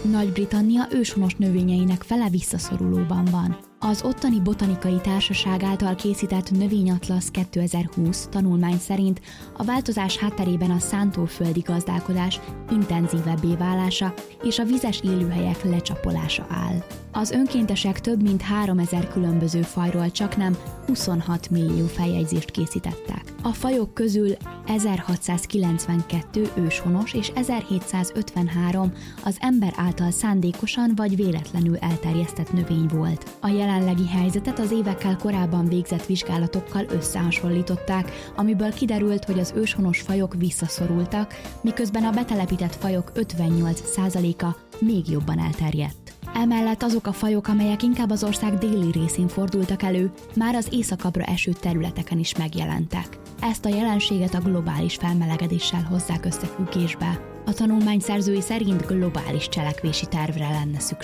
Nagy-Britannia őshonos növényeinek fele visszaszorulóban van. Az ottani botanikai társaság által készített Növényatlasz 2020 tanulmány szerint a változás hátterében a szántóföldi gazdálkodás intenzívebbé válása és a vizes élőhelyek lecsapolása áll. Az önkéntesek több mint 3000 különböző fajról csaknem 26 millió feljegyzést készítettek. A fajok közül 1692 őshonos és 1753 az ember által szándékosan vagy véletlenül elterjesztett növény volt. A jelenlegi helyzetet az évekkel korábban végzett vizsgálatokkal összehasonlították, amiből kiderült, hogy az őshonos fajok visszaszorultak, miközben a betelepített fajok 58%-a még jobban elterjedt. Emellett azok a fajok, amelyek inkább az ország déli részén fordultak elő, már az északabbra eső területeken is megjelentek. Ezt a jelenséget a globális felmelegedéssel hozzák összefüggésbe. A tanulmány szerzői szerint globális cselekvési tervre lenne szükség.